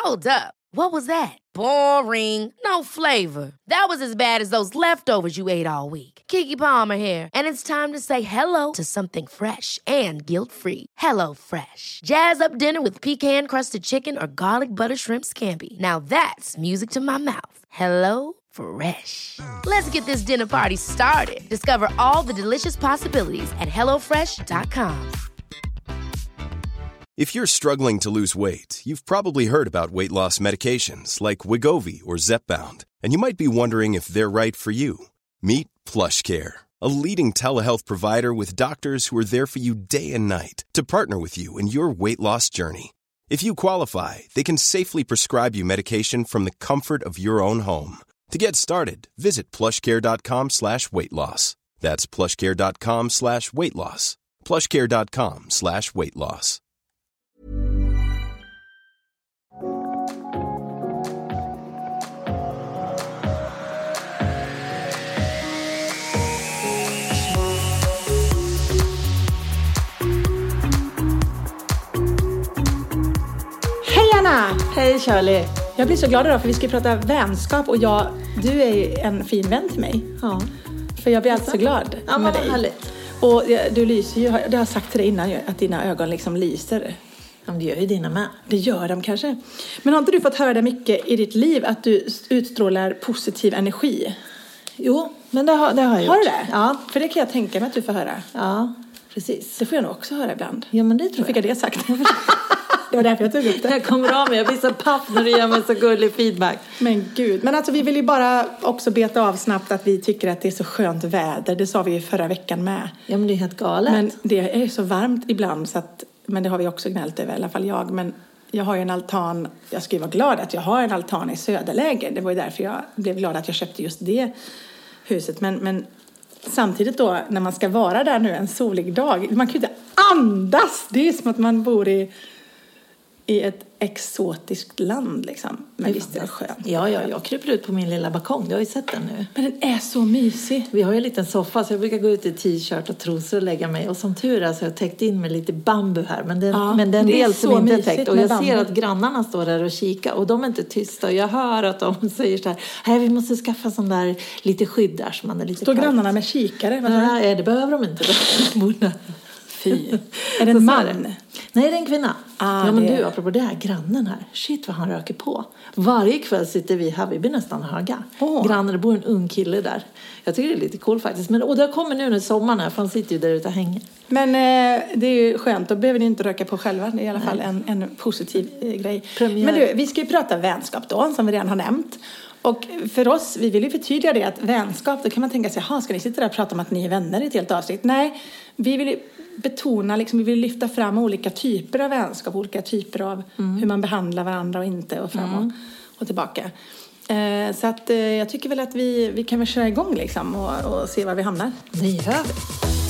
Hold up. What was that? Boring. No flavor. That was as bad as those leftovers you ate all week. Keke Palmer here, and it's time to say hello to something fresh and guilt-free. Hello Fresh. Jazz up dinner with pecan-crusted chicken or garlic butter shrimp scampi. Now that's music to my mouth. Hello Fresh. Let's get this dinner party started. Discover all the delicious possibilities at hellofresh.com. If you're struggling to lose weight, you've probably heard about weight loss medications like Wegovy or Zepbound, and you might be wondering if they're right for you. Meet PlushCare, a leading telehealth provider with doctors who are there for you day and night to partner with you in your weight loss journey. If you qualify, they can safely prescribe you medication from the comfort of your own home. To get started, visit plushcare.com/weightloss. That's plushcare.com/weightloss. plushcare.com/weightloss. Hej Charlie. Jag blir så glad idag för vi ska prata vänskap och du är en fin vän till mig. Ja. För jag blir alltid så glad med dig. Härligt. Och du lyser ju, det har jag sagt till dig innan att dina ögon liksom lyser. Ja, det gör ju dina med. Det gör de kanske. Men har inte du fått höra det mycket i ditt liv att du utstrålar positiv energi? Jo, men det har jag gjort. Har du det? Ja. För det kan jag tänka mig att du får höra. Ja, precis. Det får jag nog också höra ibland. Ja, men det tror jag. Fick jag det sagt. Det var därför jag tog upp det. Jag kommer av mig. Jag blir så paff när du ger mig så gullig feedback. Men gud. Men alltså vi vill ju bara också beta av snabbt att vi tycker att det är så skönt väder. Det sa vi ju förra veckan med. Ja, men det är helt galet. Men det är så varmt ibland så att, men det har vi också gnällt över, i alla fall jag. Men jag har ju en altan. Jag ska ju vara glad att jag har en altan i söderläge. Det var ju därför jag blev glad att jag köpte just det huset. Men samtidigt då, när man ska vara där nu en solig dag. Man kan ju inte andas. Det är som att man bor i ett exotiskt land liksom. Men visst är det skönt. Ja, jag kryper ut på min lilla balkong. Du har ju sett den nu. Men den är så mysig. Vi har ju en liten soffa så jag brukar gå ut i t-shirt och trosor och lägga mig. Och som tur är så har jag täckt in med lite bambu här. Men den del som inte är täckt. Och jag ser att grannarna står där och kikar. Och de är inte tysta. Och jag hör att de säger så här. Nej, vi måste skaffa sån där lite skydd där. Så man är lite står grannarna med kikare? Nej, det behöver de inte. Fy. Är det en man? Nej, det är en kvinna. Ja, men du, apropå det här, grannen här. Shit vad han röker på. Varje kväll sitter vi här, vi blir nästan höga. Grannen, det bor en ung kille där. Jag tycker det är lite cool faktiskt. Och det kommer nu när sommaren här, för han sitter ju där ute och hänger. Men det är ju skönt, då behöver ni inte röka på själva. Det är i alla fall en positiv grej. Premiär. Men du, vi ska ju prata vänskap då, som vi redan har nämnt. Och för oss, vi vill ju förtydliga det att vänskap, då kan man tänka sig, ska ni sitta där och prata om att ni är vänner i ett helt avsnitt? Nej, vi vill betona, liksom, vi vill lyfta fram olika typer av vänskap, olika typer av hur man behandlar varandra och inte och fram och tillbaka. Så att jag tycker väl att vi kan väl köra igång liksom och se var vi hamnar. Det gör vi.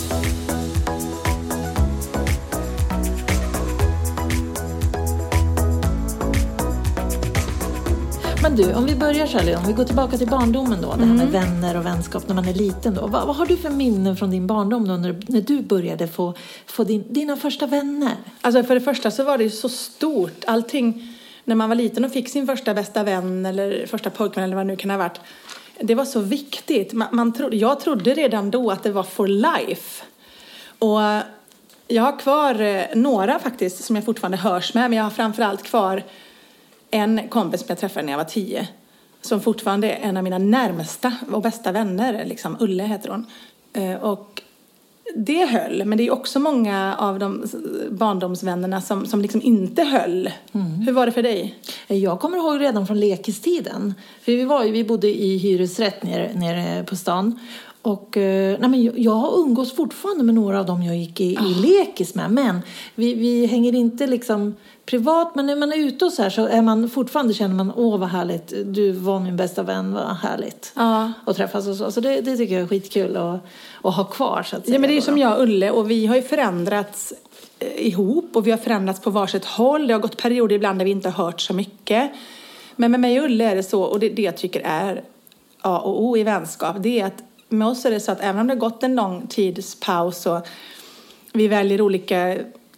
Men du, om vi börjar Charlie, om vi går tillbaka till barndomen då, det här med vänner och vänskap när man är liten då. Vad har du för minnen från din barndom då när du började få dina första vänner? Alltså för det första så var det ju så stort. Allting, när man var liten och fick sin första bästa vän eller första pojkvän eller vad det nu kan ha varit. Det var så viktigt. Jag trodde redan då att det var for life. Och jag har kvar några faktiskt som jag fortfarande hörs med. Men jag har framförallt kvar en kompis som jag träffade när jag var 10. Som fortfarande är en av mina närmsta och bästa vänner. Liksom, Ulle heter hon. Och det höll. Men det är också många av de barndomsvännerna som liksom inte höll. Hur var det för dig? Jag kommer ihåg redan från lekistiden. För vi bodde i hyresrätt nere på stan. Och jag har umgås fortfarande med några av dem jag gick i lekis med. Men vi hänger inte liksom privat. Men när man är ute och så här så är man fortfarande, känner man, vad härligt. Du var min bästa vän, vad härligt. Och träffas och så. Så det tycker jag är skitkul att ha kvar så att säga. Ja, men det är som jag och Ulle, och vi har ju förändrats ihop. Och vi har förändrats på varsitt håll. Det har gått perioder ibland där vi inte har hört så mycket. Men med mig och Ulle är det så, och det jag tycker är A och O i vänskap, det är att med oss är det så att även om det har gått en lång tids paus och vi väljer olika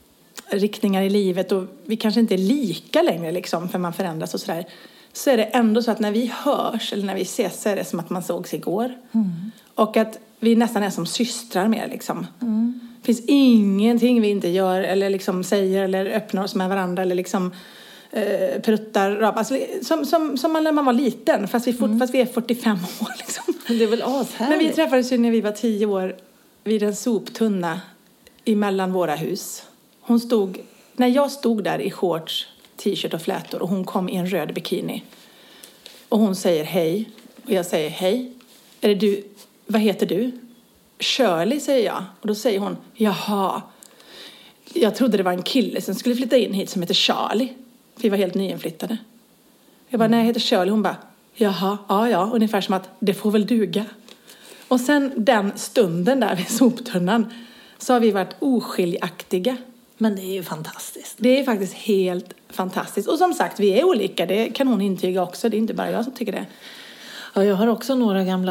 riktningar i livet och vi kanske inte är lika längre liksom, för man förändras och sådär. Så är det ändå så att när vi hörs eller när vi ses så är det som att man sågs igår. Och att vi nästan är som systrar med liksom. Det finns ingenting vi inte gör eller liksom säger eller öppnar oss med varandra eller liksom pruttar, alltså, som man när man var liten fast vi är 45 år liksom. Det är väl ashärligt. Men vi träffades ju när vi var 10 år vid en soptunna emellan våra hus. När jag stod där i shorts, t-shirt och flätor och hon kom i en röd bikini. Och hon säger hej. Och jag säger hej. Är det du? Vad heter du? Shirley, säger jag. Och då säger hon, jaha. Jag trodde det var en kille som skulle flytta in hit som heter Charlie. Vi var helt nyinflyttade. Jag bara, nej, jag heter Shirley. Hon bara, jaha, ja. Ungefär som att, det får väl duga. Och sen den stunden där vid soptunnan så har vi varit oskiljaktiga. Men det är ju fantastiskt. Det är faktiskt helt fantastiskt. Och som sagt, vi är olika. Det kan hon intyga också. Det är inte bara jag som tycker det. Ja, jag har också några gamla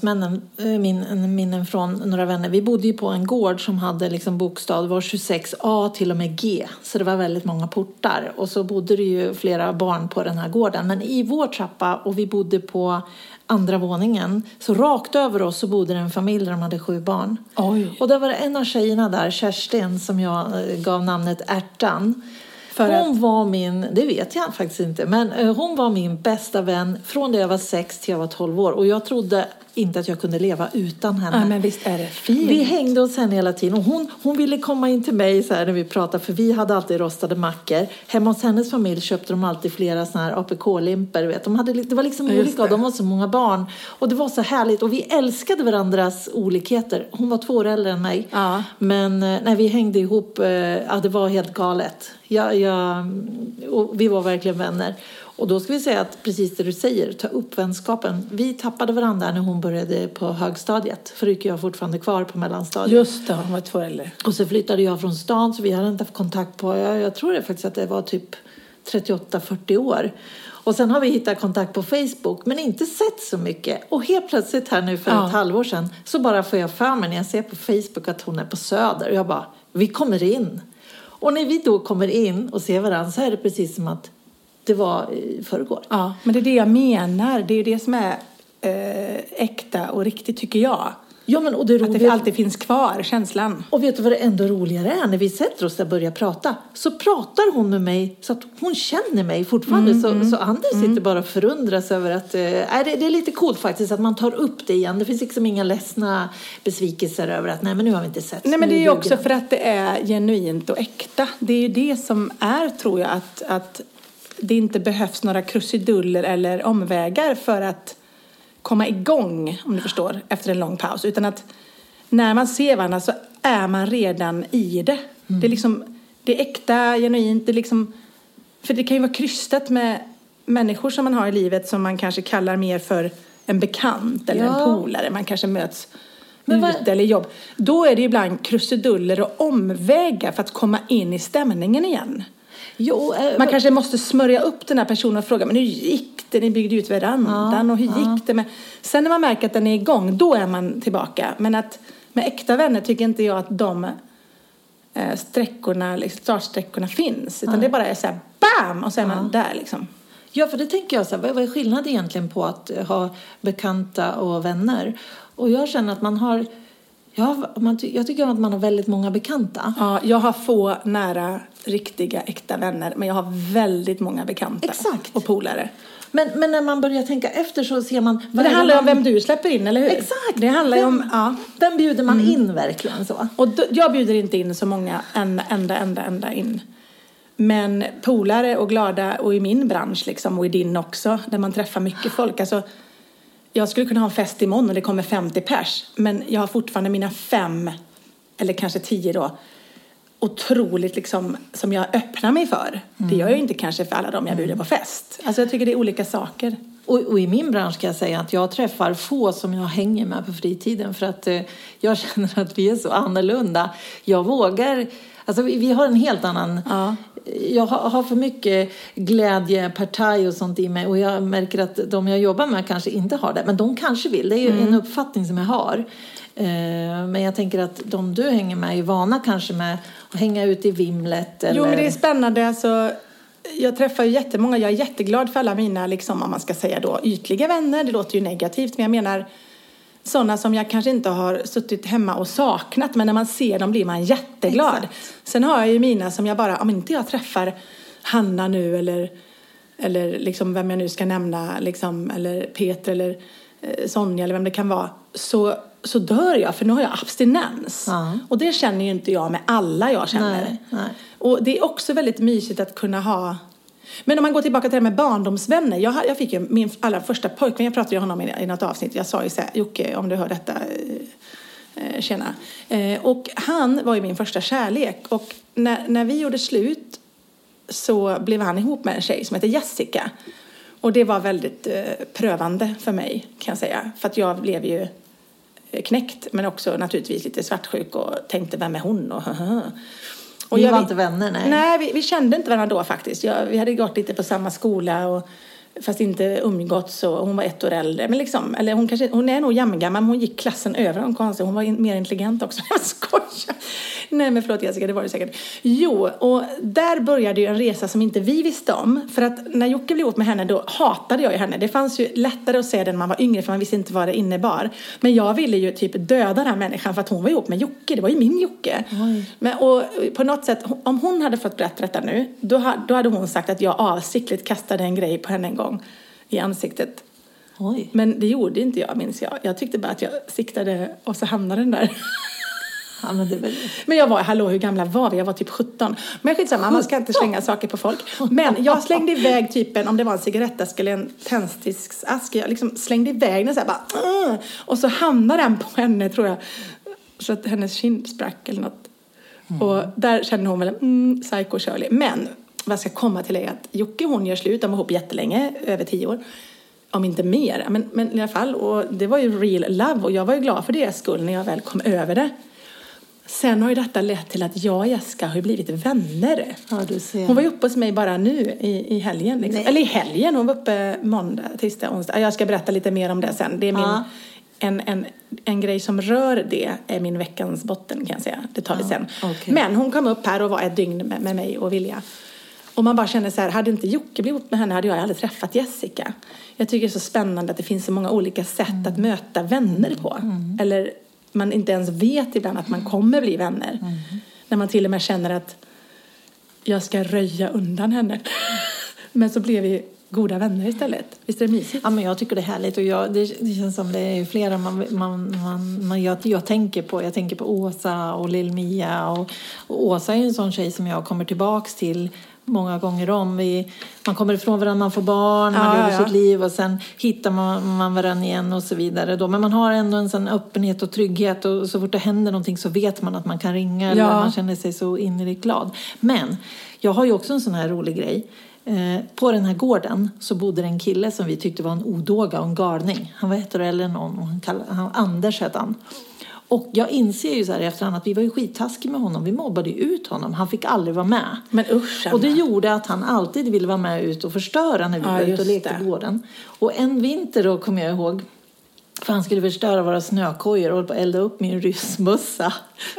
minnen från några vänner. Vi bodde ju på en gård som hade liksom bokstav var 26A till och med G. Så det var väldigt många portar. Och så bodde det ju flera barn på den här gården. Men i vår trappa, och vi bodde på andra våningen, så rakt över oss så bodde det en familj där de hade 7 barn. Oj. Och där var det en av tjejerna där, Kerstin, som jag gav namnet Ärtan. Hon var min, det vet jag faktiskt inte, men hon var min bästa vän från det jag var 6 till jag var 12 år. Och jag trodde inte att jag kunde leva utan henne. Ja, men visst är det fint. Vi hängde oss henne hela tiden. Och hon ville komma in till mig så här när vi pratade. För vi hade alltid rostade mackor. Hemma hos hennes familj köpte de alltid flera såna här APK-limper. Vet. Det var liksom olika. De var så många barn. Och det var så härligt. Och vi älskade varandras olikheter. Hon var 2 år äldre än mig. Ja. Men när vi hängde ihop, det var helt galet. Och vi var verkligen vänner. Och då ska vi säga att precis det du säger, ta upp vänskapen. Vi tappade varandra när hon började på högstadiet. För gick jag fortfarande kvar på mellanstadiet. Just det, hon var 2 äldre. Och så flyttade jag från stan, så vi hade inte haft kontakt på, jag tror det faktiskt att det var typ 38-40 år. Och sen har vi hittat kontakt på Facebook, men inte sett så mycket. Och helt plötsligt här nu för ett halvår sedan så bara får jag för mig när jag ser på Facebook att hon är på Söder. Och jag bara, vi kommer in. Och när vi då kommer in och ser varandra så är det precis som att det var i förrgår. Ja, men det är det jag menar. Det är ju det som är äkta och riktigt, tycker jag. Ja, men och det att det alltid finns kvar, känslan. Och vet du vad det ändå roligare är? När vi sätter oss där och börjar prata, så pratar hon med mig så att hon känner mig fortfarande. Så Anders sitter bara och förundras över att det är lite coolt faktiskt att man tar upp det igen. Det finns liksom inga ledsna besvikelser över att nej, men nu har vi inte sett. Nej, men det är ju också för att det är genuint och äkta. Det är ju det som är, tror jag, att det inte behövs några krusiduller eller omvägar för att komma igång, om du förstår, efter en lång paus. Utan att när man ser varandra så är man redan i det. Det är liksom, det är äkta, genuint. Det är liksom, för det kan ju vara krystat med människor som man har i livet som man kanske kallar mer för en bekant eller en polare. Man kanske möts ute eller jobb. Då är det ibland krusiduller och omvägar för att komma in i stämningen igen. Man kanske måste smörja upp den här personen och fråga, men hur gick det? Ni byggde ut verandan och hur gick det? Men sen när man märker att den är igång, då är man tillbaka. Men att med äkta vänner tycker inte jag att de startsträckorna finns. Utan det bara är så här, bam! Och så är man där liksom. Ja, för det tänker jag så här, vad är skillnad egentligen på att ha bekanta och vänner? Och jag känner att man har... jag tycker att man har väldigt många bekanta. Ja, jag har få nära, riktiga, äkta vänner. Men jag har väldigt många bekanta. Exakt. Och polare. Men när man börjar tänka efter så ser man... Men det handlar om vem du släpper in, eller hur? Exakt. Det handlar ju om... Den bjuder man in verkligen så. Och jag bjuder inte in så många ända in. Men polare och glada, och i min bransch liksom, och i din också, där man träffar mycket folk. Alltså... Jag skulle kunna ha en fest imorgon och det kommer 50 pers. Men jag har fortfarande mina 5, eller kanske 10 då, otroligt liksom, som jag öppnar mig för. Det gör jag inte kanske för alla dem jag bjuder på fest. Alltså jag tycker det är olika saker. Och i min bransch kan jag säga att jag träffar få som jag hänger med på fritiden. För att jag känner att vi är så annorlunda. Jag vågar... Alltså vi har en helt annan... Jag har för mycket glädje, partaj och sånt i mig. Och jag märker att de jag jobbar med kanske inte har det. Men de kanske vill. Det är ju en uppfattning som jag har. Men jag tänker att de du hänger med är vana kanske med att hänga ut i vimlet. Eller... Jo, men det är spännande. Alltså, jag träffar ju jättemånga. Jag är jätteglad för alla mina, liksom, om man ska säga då, ytliga vänner. Det låter ju negativt, men jag menar sådana som jag kanske inte har suttit hemma och saknat. Men när man ser dem blir man jätteglad. Exakt. Sen har jag ju mina som jag bara, om inte jag träffar Hanna nu eller liksom vem jag nu ska nämna, liksom, eller Peter eller Sonja eller vem det kan vara, så dör jag, för nu har jag abstinens. Och det känner ju inte jag med alla jag känner. Nej. Och det är också väldigt mysigt att kunna ha. Men om man går tillbaka till det med barndomsvänner. Jag fick ju min allra första pojkvän. Jag pratade ju om honom i något avsnitt. Jag sa ju så här: Jocke, om du hör detta, tjena. Och han var ju min första kärlek. Och när vi gjorde slut så blev han ihop med en tjej som heter Jessica. Och det var väldigt prövande för mig, kan jag säga. För att jag blev ju knäckt, men också naturligtvis lite svartsjuk och tänkte, vem är hon? Och vi var inte vänner, nej. Nej, vi kände inte varandra då faktiskt. Vi hade gått lite på samma skola, fast inte umgåtts, och hon var 1 år äldre. Men liksom, eller hon är nog jämngammal, men hon gick klassen över hon konstigt. Hon var mer intelligent också. Jag skojar. Nej, men förlåt Jessica, det var det säkert. Jo, och där började ju en resa som inte vi visste om. För att när Jocke blev ihop med henne, då hatade jag ju henne. Det fanns ju lättare att säga det när man var yngre, för man visste inte vad det innebar. Men jag ville ju typ döda den här människan för att hon var ihop med Jocke. Det var ju min Jocke. Men, och på något sätt, om hon hade fått berätta detta nu, då hade hon sagt att jag avsiktligt kastade en grej på henne en gång i ansiktet. Oj. Men det gjorde inte jag, minns jag. Jag tyckte bara att jag siktade och så hamnade den där. Ja, men jag var, hur gamla var vi? Jag var typ 17. Men skitsamma, man ska inte slänga saker på folk. Men jag slängde iväg typ om det var en cigarettask eller en tändsticksask. Jag liksom slängde iväg den så här bara. Och så hamnade den på henne, tror jag. Så att hennes kind sprack eller något. Och där kände hon väl, psycho Shirley. Men vad jag ska komma till är att Jocke och hon gör slut. De var ihop jättelänge, över 10 år. Om inte mer. Men i alla fall. Och det var ju real love. Och jag var ju glad för det skull när jag väl kom över det. Sen har ju detta lett till att jag och Jessica har blivit vänner. Ja, du ser. Hon var ju uppe hos mig bara nu i helgen. Liksom. Eller i helgen, hon var uppe måndag, tisdag, onsdag. Jag ska berätta lite mer om det sen. Det är en grej som rör det är min veckans botten, kan jag säga. Det tar vi sen. Okay. Men hon kom upp här och var ett dygn med mig och Vilja. Och man bara känner så här, hade inte Jocke blivit ihop med henne hade jag aldrig träffat Jessica. Jag tycker det är så spännande att det finns så många olika sätt att möta vänner på. Eller man inte ens vet ibland att man kommer bli vänner. När man till och med känner att jag ska röja undan henne. Men så blev vi goda vänner istället. Visst är det mysigt? Ja, men jag tycker det är härligt. Och det känns som det är flera jag tänker på. Jag tänker på Åsa och Lill-Mia. Och Åsa är en sån tjej som jag kommer tillbaks till många gånger om. Man kommer ifrån varandra, man får barn, man lever sitt liv och sen hittar man varandra igen och så vidare. Då. Men man har ändå en sån öppenhet och trygghet och så fort det händer någonting så vet man att man kan ringa eller man känner sig så innerligt glad. Men jag har ju också en sån här rolig grej. På den här gården så bodde det en kille som vi tyckte var en odåga och en galning. Han var 1 år eller någon och han Anders hette han. Och jag inser ju så här i efterhand att vi var ju skittaskiga med honom. Vi mobbade ju ut honom. Han fick aldrig vara med. Men usch. Och det gjorde att han alltid ville vara med ut och förstöra när vi var ute och lekte på gården. Och en vinter då kom jag ihåg. För han skulle förstöra våra snökojor och elda upp min ryssmössa.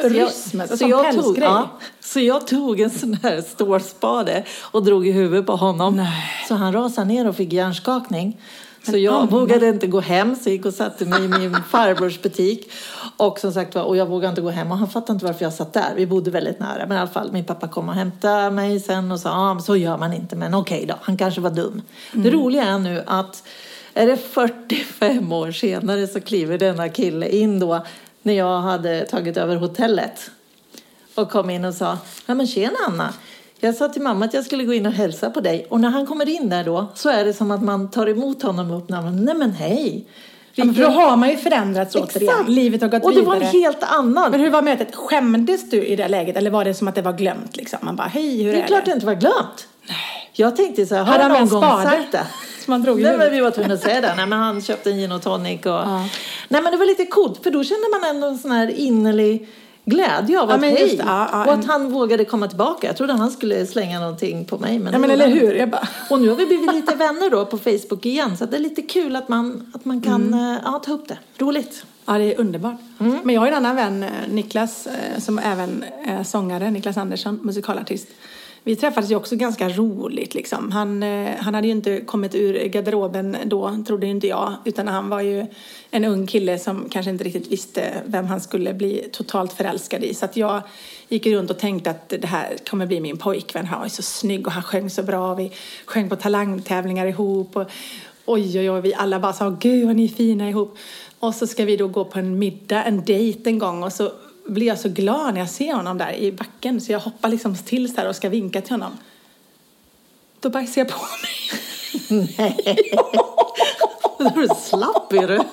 Så jag tog en sån här stålspade och drog i huvudet på honom. Nej. Så han rasade ner och fick hjärnskakning. Så jag vågade inte gå hem, så jag gick och satte mig i min farbrors butik. Och som sagt, och jag vågade inte gå hem. Och han fattade inte varför jag satt där. Vi bodde väldigt nära. Men i alla fall, min pappa kom och hämtade mig sen och sa, så gör man inte. Men okej då, han kanske var dum. Det roliga är nu att, är det 45 år senare så kliver denna kille in då. När jag hade tagit över hotellet. Och kom in och sa, nej men tjena Anna. Jag sa till mamma att jag skulle gå in och hälsa på dig. Och när han kommer in där då så är det som att man tar emot honom och öppnar. Nej men hej. Ja, men då har man ju förändrats återigen. Livet har gått vidare. Och det var en helt annan. Men hur var mötet? Skämdes du i det läget? Eller var det som att det var glömt liksom? Man bara, hej, hur är det? Det är klart det inte var glömt. Nej. Jag tänkte så här, har han någon gång sagt det? Man drog nej, men vi var tvungna att säga det. Nej, men han köpte en gin och tonic. Och... Ja. Nej, men det var lite coolt. För då kände man ändå en sån här innerlig glädje av att hej. Och att han vågade komma tillbaka. Jag trodde han skulle slänga någonting på mig. Men eller hur? Jag bara... Och nu har vi blivit lite vänner då på Facebook igen. Så det är lite kul att man kan ta upp det. Roligt. Ja, det är underbart. Men jag har en annan vän, Niklas, som även är sångare, Niklas Andersson, musikalartist. Vi träffades ju också ganska roligt liksom. Han hade ju inte kommit ur garderoben då, trodde inte jag. Utan han var ju en ung kille som kanske inte riktigt visste vem han skulle bli totalt förälskad i. Så att jag gick runt och tänkte att det här kommer bli min pojkvän. Han var så snygg och han sjöng så bra. Vi sjöng på talangtävlingar ihop. Och oj, vi alla bara sa, gud vad ni är fina ihop. Och så ska vi då gå på en middag, en dejt en gång. Och så blir jag så glad när jag ser honom där i backen. Så jag hoppar liksom till så här och ska vinka till honom. Då bajsar jag på mig. Nej. Då är du slapp i röven.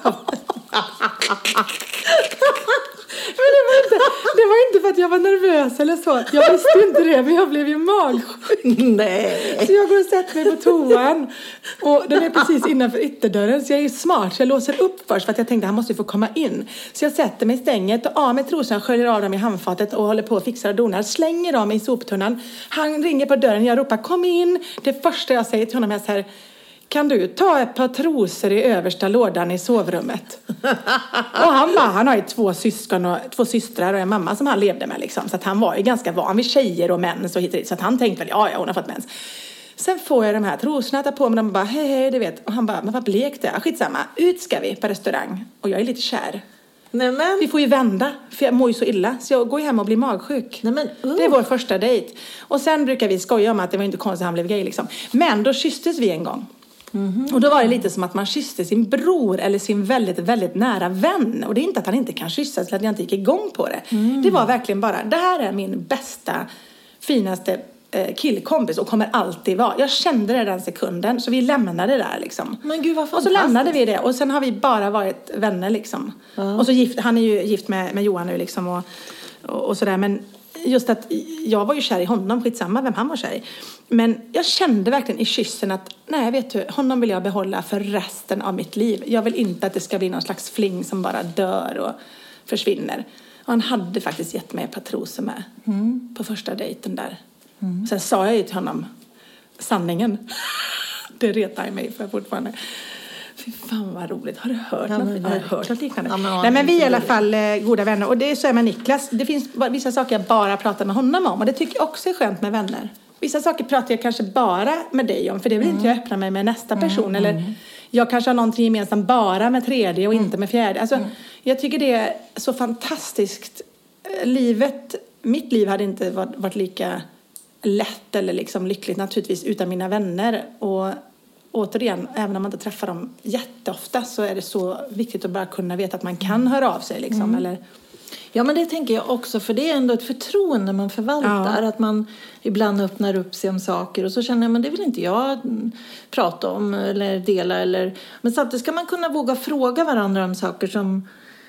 Men det var inte för att jag var nervös eller så. Jag visste inte det, men jag blev ju magsjuk. Nej. Så jag går och sätter mig på toan. Och den är precis innanför ytterdörren. Så jag är smart, så jag låser upp först. För att jag tänkte att han måste få komma in. Så jag sätter mig i stänget och av med trosan, sköljer av dem i handfatet. Och håller på och fixar och donar. Slänger dem i soptunnan. Han ringer på dörren, jag ropar kom in. Det första jag säger till honom är så här: kan du ta ett par trosor i översta lådan i sovrummet? Och han har ju två systrar och en mamma som han levde med liksom. Så att han var ju ganska van vid tjejer och män så hit och dit. Så att han tänkte väl, ja hon har fått mens. Sen får jag de här trosorna, tar på mig dem och bara, hej, du vet. Och han bara, men vad blekt det är. Skitsamma, ut ska vi på restaurang. Och jag är lite kär. Nämen. Vi får ju vända, för jag mår ju så illa. Så jag går hem och blir magsjuk. Nämen, Det är vår första dejt. Och sen brukar vi skoja om att det var inte konstigt att han blev gay liksom. Men då kysstes vi en gång. Och då var det lite som att man kysste sin bror eller sin väldigt, väldigt nära vän. Och det är inte att han inte kan kyssas eller att jag inte gick igång på det. Det var verkligen bara, det här är min bästa, finaste killkompis och kommer alltid vara. Jag kände det den sekunden, så vi lämnade det där liksom. Men gud vad fantastiskt. Och så lämnade vi det och sen har vi bara varit vänner liksom. Och så han är ju gift med Johan nu liksom och sådär, men just att jag var ju kär i honom, skitsamma vem han var kär i. Men jag kände verkligen i kyssen att nej, vet du, honom vill jag behålla för resten av mitt liv. Jag vill inte att det ska bli någon slags fling som bara dör och försvinner. Och han hade faktiskt gett mig ett par trosor med på första dejten där. Sen sa jag ju till honom sanningen. Det retar jag mig för fortfarande. Fy fan vad roligt. Har du hört något liknande? Ja, nej, men vi är i alla fall goda vänner. Och det är så är med Niklas. Det finns vissa saker jag bara pratar med honom om. Och det tycker jag också är skönt med vänner. Vissa saker pratar jag kanske bara med dig om. För det vill inte jag öppna mig med nästa person. Eller jag kanske har någonting gemensamt bara med tredje och inte med fjärde. Alltså, jag tycker det är så fantastiskt. Mitt liv hade inte varit lika lätt eller liksom lyckligt naturligtvis utan mina vänner. Och återigen, även om man inte träffar dem jätteofta så är det så viktigt att bara kunna veta att man kan höra av sig liksom, eller... Ja, men det tänker jag också, för det är ändå ett förtroende man förvaltar, att man ibland öppnar upp sig om saker och så känner jag, men det vill inte jag prata om eller dela eller... Men samtidigt ska man kunna våga fråga varandra om saker som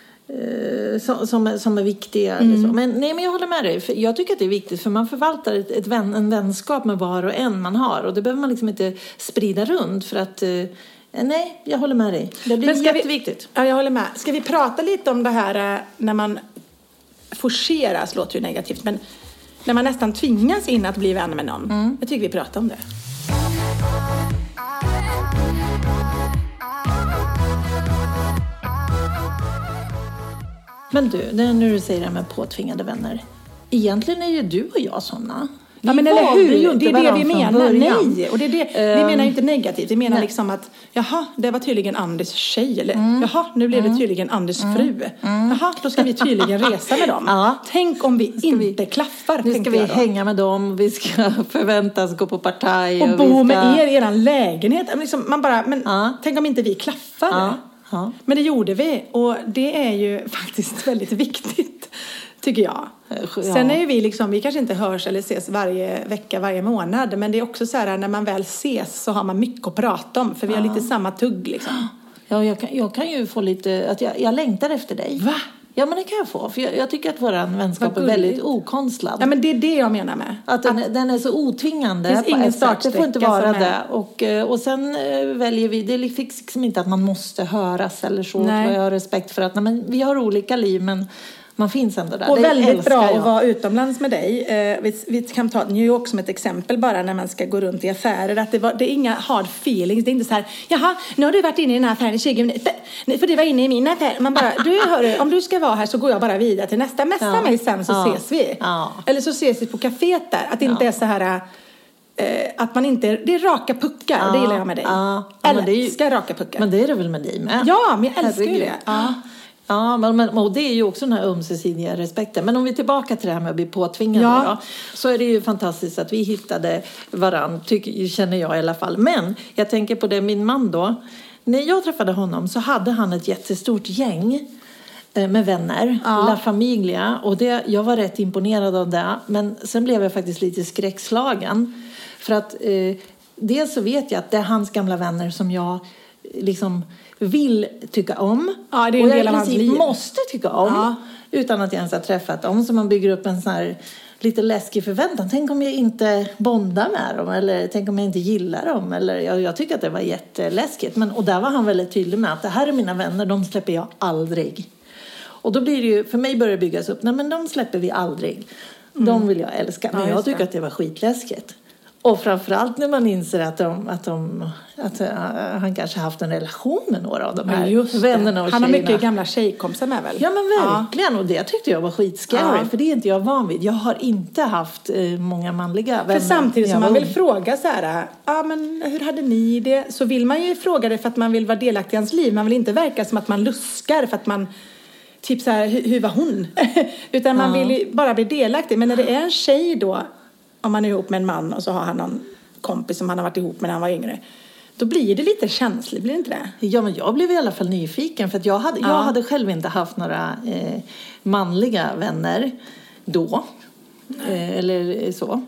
är viktiga. Men jag håller med dig, för jag tycker att det är viktigt, för man förvaltar en vänskap med var och en man har, och det behöver man liksom inte sprida runt för att nej, jag håller med dig. Det blir jätteviktigt. Ja, jag håller med. Ska vi prata lite om det här när man forceras, låter ju negativt, men när man nästan tvingas in att bli vän med någon. Jag tycker vi pratar om det. Men du, när du säger det med påtvingade vänner, egentligen är ju du och jag såna. Ja, men eller hur? Det är det vi menar. Nej, och det är det. Vi menar ju inte negativt. Vi menar liksom att jaha, det var tydligen Andys tjej. Eller jaha, nu blev det tydligen Andys fru. Jaha, då ska vi tydligen resa med dem. Ja. Tänk om vi inte klaffar. Nu ska vi hänga med dem. Vi ska förväntas gå på partaj. Och bo med er i eran lägenhet. Liksom, man bara, men tänk om inte vi klaffar. Ja. Men det gjorde vi. Och det är ju faktiskt väldigt viktigt, tycker jag. Sen är ju vi kanske inte hörs eller ses varje vecka, varje månad. Men det är också så här, när man väl ses så har man mycket att prata om. För vi har lite samma tugg liksom. Ja, jag kan ju få lite, att jag längtar efter dig. Va? Ja, men det kan jag få. För jag tycker att vår vänskap är väldigt okonstlad. Ja, men det är det jag menar med. Att den är så otvingande. Det finns ingen startsträcka. Det får inte vara det. Och sen väljer vi, det är liksom inte att man måste höras eller så. Jag har respekt för att vi har olika liv, men Man finns ändå där. Och det väldigt bra jag. att vara utomlands med dig. Vi kan ta New York som ett exempel bara när man ska gå runt i affärer. Att det är inga hard feelings. Det är inte så här, jaha, nu har du varit inne i den här affären i 20 minuter. För du var inne i min affär. Man bara, hörru, om du ska vara här så går jag bara vidare till nästa. Messa mig sen så ses vi. Ja. Eller så ses vi på kaféet där. Att det inte är så här... att man inte... Det är raka puckar, det gillar jag med dig. Älskar raka puckar. Men det är det väl med dig med? Ja, men jag älskar det. Ja, men och det är ju också den här ömsesidiga respekten. Men om vi är tillbaka till det här med att bli påtvingade då, så är det ju fantastiskt att vi hittade varann, känner jag i alla fall. Men jag tänker på det, min man då. När jag träffade honom så hade han ett jättestort gäng med vänner, La Familia. Och jag var rätt imponerad av det. Men sen blev jag faktiskt lite skräckslagen. För att dels så vet jag att det är hans gamla vänner som jag liksom vill tycka om. Ja, det är en del av hans liv. Måste tycka om. Utan att jag ens har träffat dem. Så man bygger upp en sån här lite läskig förväntan. Tänk om jag inte bondar med dem. Eller tänk om jag inte gillar dem. Eller, jag tycker att det var jätteläskigt. Och där var han väldigt tydlig med att det här är mina vänner. De släpper jag aldrig. Och då blir det ju, för mig börjar det byggas upp. Nej, men de släpper vi aldrig. De vill jag älska. Men jag tycker att det var skitläskigt. Och framförallt när man inser att han kanske haft en relation med några av de här vännerna och han har mycket gamla tjejkompisar med väl? Ja, men verkligen. Och det tyckte jag var skitscary. För det är inte jag van vid. Jag har inte haft många manliga vänner. För samtidigt som man vill fråga så här, men hur hade ni det? Så vill man ju fråga det för att man vill vara delaktig i hans liv. Man vill inte verka som att man luskar för att man... Typ så här, hur var hon? Utan man vill ju bara bli delaktig. Men när det är en tjej då... Om man är ihop med en man och så har han någon kompis som han har varit ihop med när han var yngre. Då blir det lite känsligt, blir det inte det? Ja, men jag blev i alla fall nyfiken. För att jag hade själv inte haft några manliga vänner då. Eller så.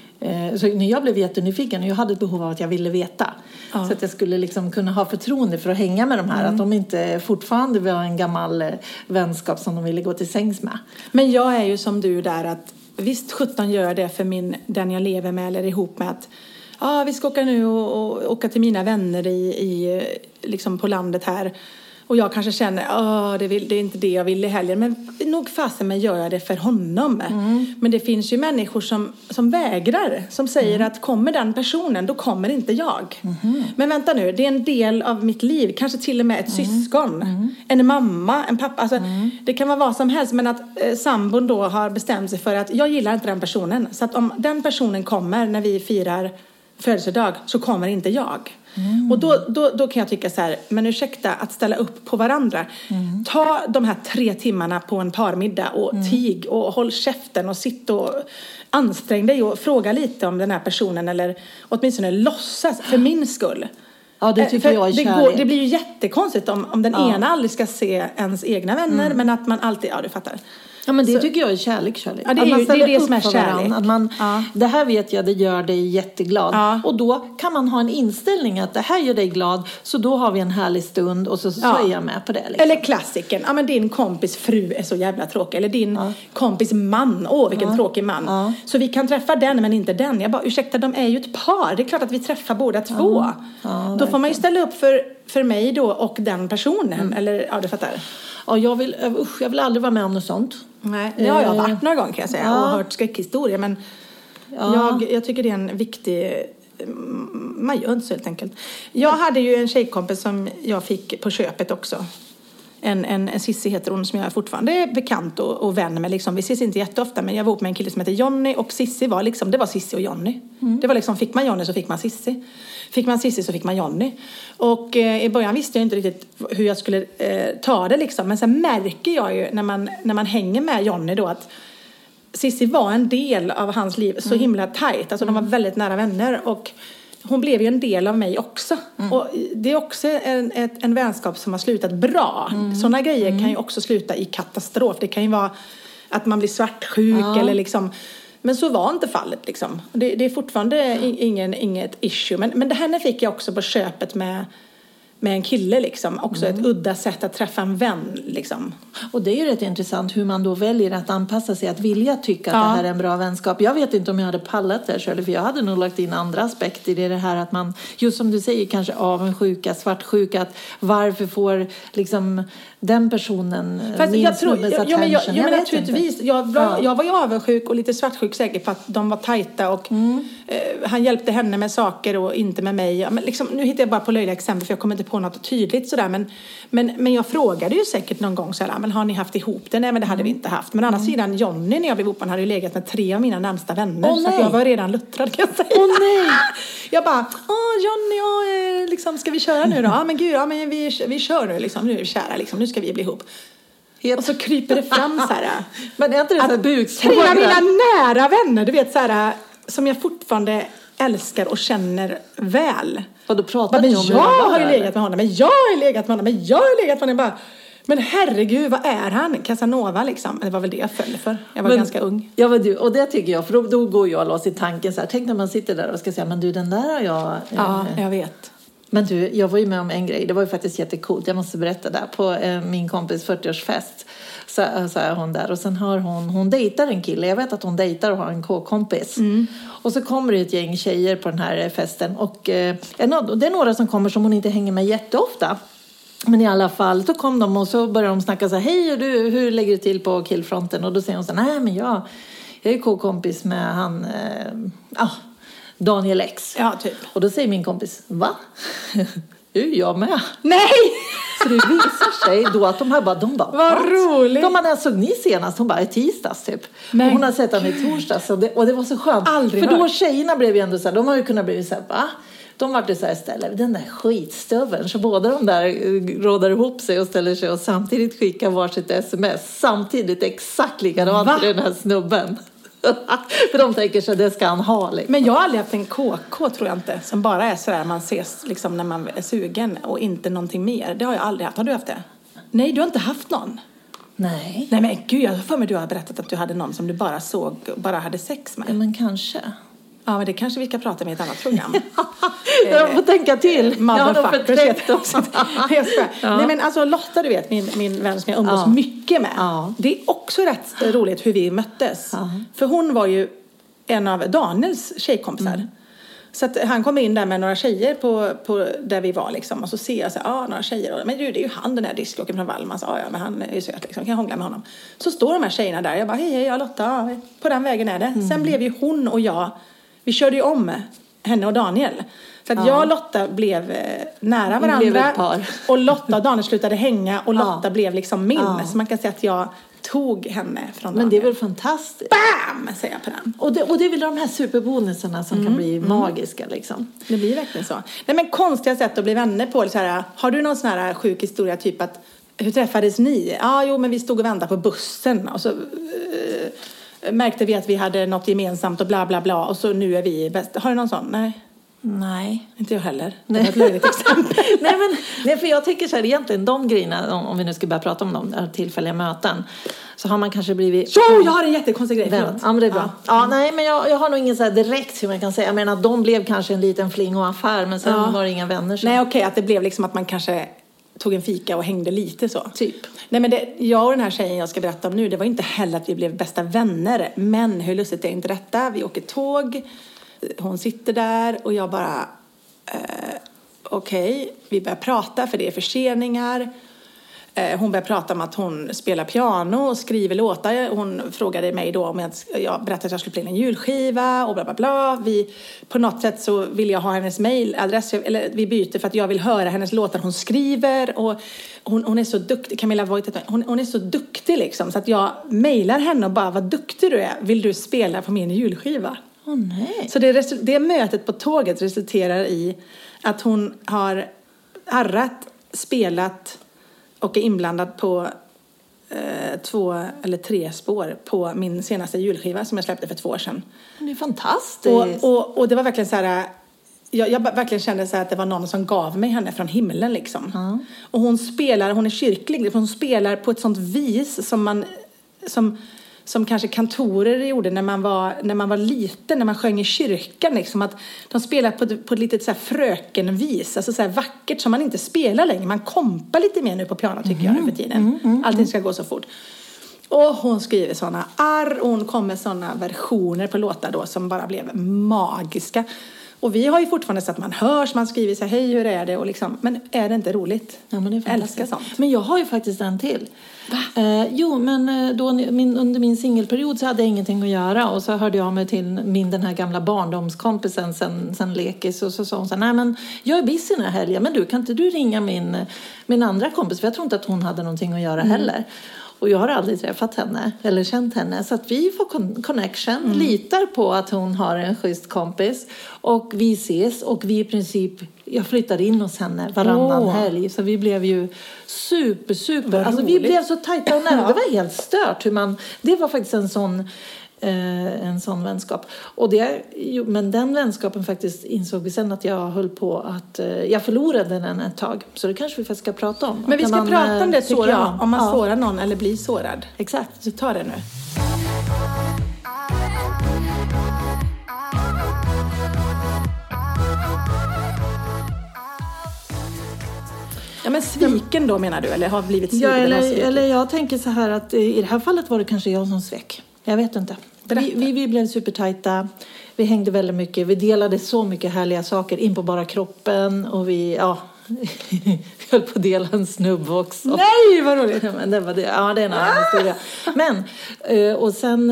Så när jag blev jättenyfiken och jag hade ett behov av att jag ville veta. Så att jag skulle liksom kunna ha förtroende för att hänga med de här. Att de inte fortfarande var en gammal vänskap som de ville gå till sängs med. Men jag är ju som du där att visst 17 gör det för den jag lever med eller ihop med att vi ska åka nu och åka till mina vänner i liksom på landet här. Och jag kanske känner, det är inte det jag vill i helgen. Men nog fasen men gör jag det för honom. Men det finns ju människor som vägrar. Som säger att kommer den personen, då kommer inte jag. Men vänta nu, det är en del av mitt liv. Kanske till och med ett syskon. En mamma, en pappa. Alltså, det kan vara vad som helst. Men att sambon då har bestämt sig för att jag gillar inte den personen. Så att om den personen kommer när vi firar födelsedag så kommer inte jag. Och då kan jag tycka så här, men ursäkta att ställa upp på varandra. Ta de här 3 timmarna på en parmiddag och tig och håll käften och sitt och ansträng dig och fråga lite om den här personen eller åtminstone låtsas för min skull. Ja, det tycker jag är kärlek. Det blir ju jättekonstigt om den ena aldrig ska se ens egna vänner men att man alltid, du fattar. Ja, men det tycker jag är kärlek. Ja, det är det som är kärlek. Det här vet jag, det gör dig jätteglad. Ja. Och då kan man ha en inställning att det här gör dig glad. Så då har vi en härlig stund och så är jag med på det. Liksom. Eller klassiken. Ja, men din kompis fru är så jävla tråkig. Eller din kompis man. Vilken tråkig man. Ja. Så vi kan träffa den men inte den. Jag bara, ursäkta, de är ju ett par. Det är klart att vi träffar båda två. Ja, då får man ju ställa upp för mig då och den personen. Eller, du fattar. Ja, jag vill aldrig vara med om något sånt. Nej, det har jag varit några gånger kan jag säga. Och hört skräckhistorier. Men jag tycker det är en viktig... Man gör inte så helt enkelt. Jag hade ju en tjejkompis som jag fick på köpet också. En Sissi heter hon som jag fortfarande är bekant och vän med. Liksom. Vi ses inte jätteofta men jag var ihop med en kille som heter Johnny. Och Sissi var liksom, det var Sissi och Johnny. Det var liksom, fick man Johnny så fick man Sissi. Fick man Sissi så fick man Johnny. Och i början visste jag inte riktigt hur jag skulle ta det liksom. Men sen märker jag ju när man hänger med Johnny då att Sissi var en del av hans liv så himla tajt. Alltså de var väldigt nära vänner och hon blev ju en del av mig också. Och det är också en vänskap som har slutat bra. Sådana grejer kan ju också sluta i katastrof. Det kan ju vara att man blir svartsjuk eller liksom... Men så var inte fallet liksom. Det är fortfarande inget issue. Men det här fick jag också på köpet med med en kille liksom. Också ett udda sätt att träffa en vän liksom. Och det är ju rätt intressant hur man då väljer att anpassa sig, att vilja tycka att det här är en bra vänskap. Jag vet inte om jag hade pallat det själv, för jag hade nog lagt in andra aspekter i det här, att man, just som du säger, kanske avundsjuka, svartsjuka, att varför får liksom den personen min snubbes attention? Men naturligtvis, jag var ju avundsjuk och lite svartsjuk säkert på att de var tajta och han hjälpte henne med saker och inte med mig. Men liksom, nu hittar jag bara på löjliga exempel för jag kommer inte på något tydligt sådär, men jag frågade ju säkert någon gång såhär, men har ni haft ihop det? Nej, men det hade vi inte haft. Men å andra sidan, Johnny när jag blev ihop, han hade ju legat med 3 av mina närmsta vänner, så att jag var redan luttrad, kan jag säga. Nej. Jag bara, Johnny, liksom, ska vi köra nu då? Ja, men gud, men vi kör nu liksom, nu är vi kära liksom, nu ska vi bli ihop. Och så kryper det fram så här. Men är inte det så buksvåra? 3 av mina nära vänner, du vet så här, som jag fortfarande älskar och känner väl. Och då pratar men ni om jag har ju legat med honom, men jag har legat med honom, men jag har legat med honom. Bara, men herregud, vad är han? Casanova liksom. Det var väl det jag föll för. Jag var ganska ung. Ja, men du, och det tycker jag, för då går jag loss i tanken så här. Tänk när man sitter där och ska säga, men du, den där har jag... Ja, jag vet. Men du, jag var ju med om en grej. Det var ju faktiskt jättecoolt. Jag måste berätta där. På min kompis 40-årsfest så är hon där. Och sen har hon dejtar en kille. Jag vet att hon dejtar och har en k-kompis. Och så kommer det ett gäng tjejer på den här festen. Och det är några som kommer som hon inte hänger med jätteofta. Men i alla fall, så kom de och så började de snacka så här. Hej, du, hur lägger du till på killfronten? Och då säger hon så här, nej men jag är k-kompis med han... Daniel X. Ja, typ. Och då säger min kompis, va? Jag med. Nej! Så det visar sig då att de bara vad roligt. De när såg ni senast, hon bara i tisdags typ. Men och hon har sett honom i torsdags och det var så skönt. Aldrig för då hört. tjejerna blev ju ändå så här, de har ju kunnat bli så här, va? De var det så här istället, den där skitstöveln. Så båda de där rådar ihop sig och ställer sig och samtidigt skickar varsitt sms. Samtidigt exakt likadant för den här snubben. För de tänker sig det ska han ha liksom. Men jag har aldrig haft en KK, tror jag inte, som bara är sådär man ses liksom när man är sugen och inte någonting mer. Det har jag aldrig haft. Har du haft det? Nej, du har inte haft någon. Nej. Nej men gud, jag har för mig du har berättat att du hade någon som du bara såg och bara hade sex med. Ja, men kanske. Ja, men det kanske vi ska prata med i ett annat program. Jag får tänka till. Motherfuckers. Nej men alltså Lotta, du vet, min vän som jag umgås mycket med. Ja. Det är också rätt roligt hur vi möttes. För hon var ju en av Daniels tjejkompisar. Så att han kom in där med några tjejer på där vi var liksom. Och så ser jag så här, några tjejer. Men du, det är ju han, den där disklocken från Valman. Ja, men han är ju söt liksom, kan jag hångla med honom. Så står de här tjejerna där. Jag bara, hej, jag Lotta. På den vägen är det. Sen blev ju hon och jag, vi körde ju om henne och Daniel. Så att jag och Lotta blev nära varandra. Blev ett par. Och Lotta och Daniel slutade hänga. Och Lotta blev liksom min. Så man kan säga att jag tog henne från Daniel. Men det är väl fantastiskt. Bam! Säger jag på den. Och det är väl de här superbonusarna som kan bli magiska liksom. Det blir verkligen så. Nej, men konstiga sätt att bli vänner på. Så här, har du någon sån här sjuk historia typ att hur träffades ni? Jo, men vi stod och väntade på bussen. Och så märkte vi att vi hade något gemensamt och bla bla bla. Och så nu är vi bäst. Har du någon sån? Nej. Inte jag heller. Det var ett löjligt exempel. Nej, för jag tänker så här, egentligen de grejerna, om vi nu ska börja prata om de tillfälliga möten, så har man kanske blivit... Jag har en jättekonstig grej. Ja, men det är bra. Nej, men jag har nog ingen så här direkt hur man kan säga. Jag menar, de blev kanske en liten fling och affär, men sen var det inga vänner. Så. Nej, okej, att det blev liksom att man kanske tog en fika och hängde lite så. Typ. Nej, men jag och den här tjejen jag ska berätta om nu, det var inte heller att vi blev bästa vänner. Men hur lustigt är inte detta? Vi åker tåg. Hon sitter där och jag bara okej, vi börjar prata för det är förseningar. Hon börjar prata om att hon spelar piano och skriver låtar. Hon frågade mig då om jag berättade att jag skulle spela en julskiva och bla bla bla. På något sätt så vill jag ha hennes mailadress, eller vi byter för att jag vill höra hennes låtar hon skriver. Och hon är så duktig, Camilla Voigt, hon är så duktig liksom. Så att jag mailar henne och bara, vad duktig du är. Vill du spela på min julskiva? Nej. Så det mötet på tåget resulterar i att hon har arrat, spelat och är inblandad på 2 eller 3 spår på min senaste julskiva som jag släppte för 2 år sedan. Det är fantastiskt. Och det var verkligen så här, jag verkligen kände så här att det var någon som gav mig henne från himlen liksom. Och hon är kyrklig, hon spelar på ett sånt vis som som kanske kantorer gjorde när man var liten, när man sjöng i kyrkan liksom, att de spelar på ett litet så här frökenvis, alltså så här vackert som man inte spelar längre. Man kompar lite mer nu på piano tycker jag nu för tiden. Allting ska gå så fort. Och hon skriver sådana hon kom med sådana versioner på låtar då som bara blev magiska. Och vi har ju fortfarande så att man hörs, man skriver så här, hej hur är det? Och liksom, men är det inte roligt? Ja, men det är älskar sånt. Men jag har ju faktiskt en till. Jo, men då, under min singelperiod så hade jag ingenting att göra. Och så hörde jag mig till den här gamla barndomskompisen sen lekis. Och så sa hon så här, nej men jag är busy den här helgen. Men kan inte du ringa min andra kompis? För jag tror inte att hon hade någonting att göra heller. Och jag har aldrig träffat henne eller känt henne. Så att vi får connection. Litar på att hon har en schysst kompis. Och vi ses. Och vi i princip, jag flyttade in hos henne varannan helg. Så vi blev ju super. Alltså vi blev så tajta och nära. Det var helt stört. Det var faktiskt en sån vänskap. Men den vänskapen faktiskt insåg vi sen att jag höll på att jag förlorade den ett tag. Så det kanske vi faktiskt ska prata om. Men vi ska prata om det tycker jag. Om man sårar någon eller blir sårad. Exakt. Så ta det nu. Ja, men sviken då menar du? Eller har blivit sviken? Eller jag tänker så här att i det här fallet var det kanske jag som svek. Jag vet inte. Vi blev supertajta. Vi hängde väldigt mycket. Vi delade så mycket härliga saker in på bara kroppen. Och vi höll på att dela en snubb också. Nej, vad roligt. Men det var det. Ja, det är en annan historia. Men, och sen